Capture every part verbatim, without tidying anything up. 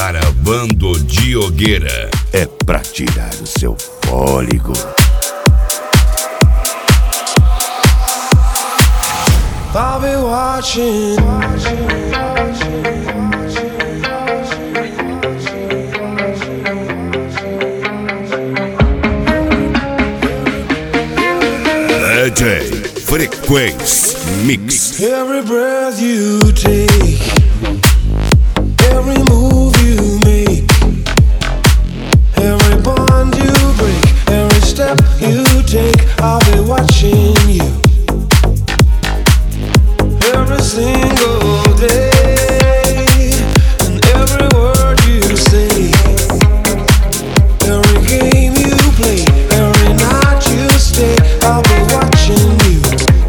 Caravando Diogueira. É pra tirar o seu fôlego. I'll be watching, watching, watching, D J Frequência Mix. Every breath you take, every move you make, every bond you break, every step you take, I'll be watching you every single day, and every word you say, every game you play, every night you stay, I'll be watching you.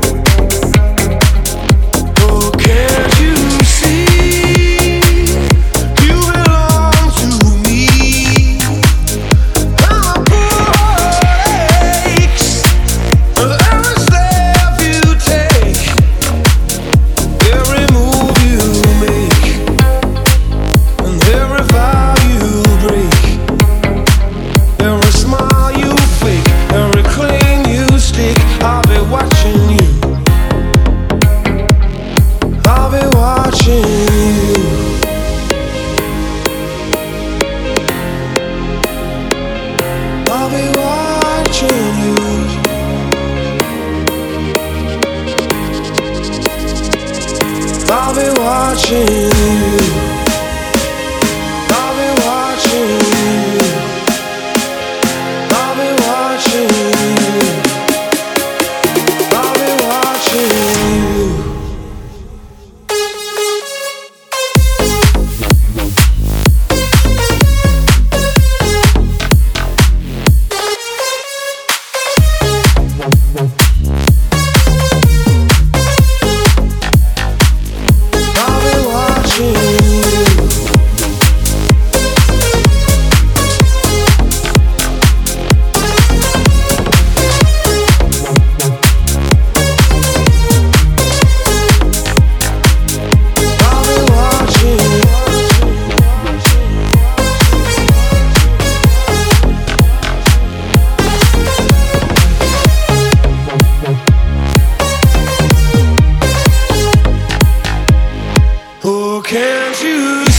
Oh, can't you see, you belong to me? I'm a poor aches, every step you take, every move you make, and every vow you break, every smile you fake, every claim you stake, I'll be watching you. I'll be watching you. I'll be watching you. I'll be watching you. I'll be watching you. I'll be watching you. I'll be watching you. I'll be watching you. I'll be watching you. Oh, can't you